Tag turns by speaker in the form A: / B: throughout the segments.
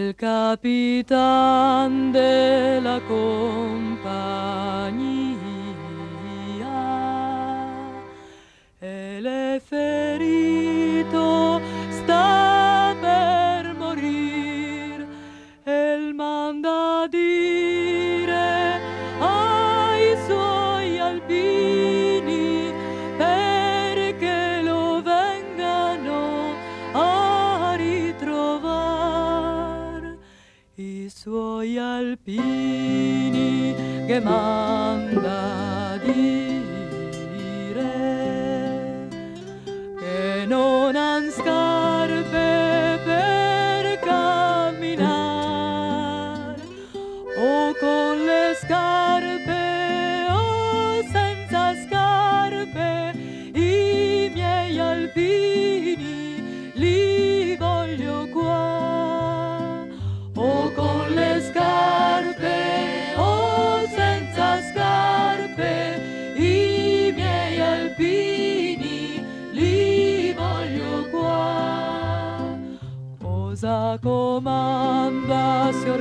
A: il capitan della compagnia, e l'è ferito, sta per morir, e il manda dire ai suoi alpini perché lo vengano a ritrovar. I suoi alpini che manda dire che non han scarpe per camminar, o con le scarpe o senza scarpe, i miei alpini li voglio qua. O con le scarpe o senza scarpe, i miei alpini li voglio qua. Cosa comanda, signor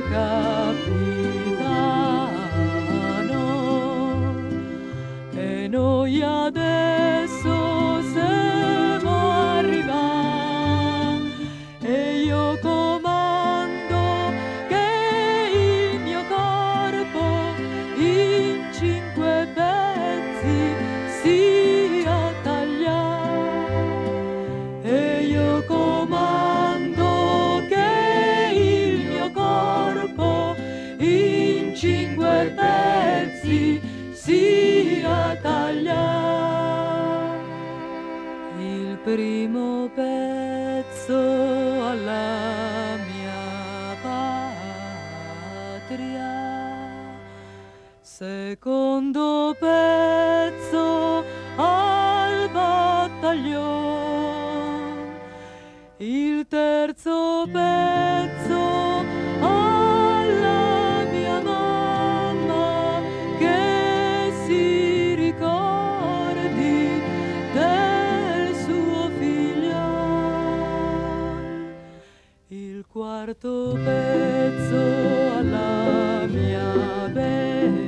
A: capitano? E noi adesso siamo arrivati, e io comando che il mio corpo in 5 pezzi sia tagliato. E io comando che il mio corpo in 5 pezzi sia tagliato. Il primo pezzo alla mia patria, secondo pezzo al battaglione, il terzo pezzo alla mia mamma che si ricordi del suo figliol, il quarto pezzo alla mia bella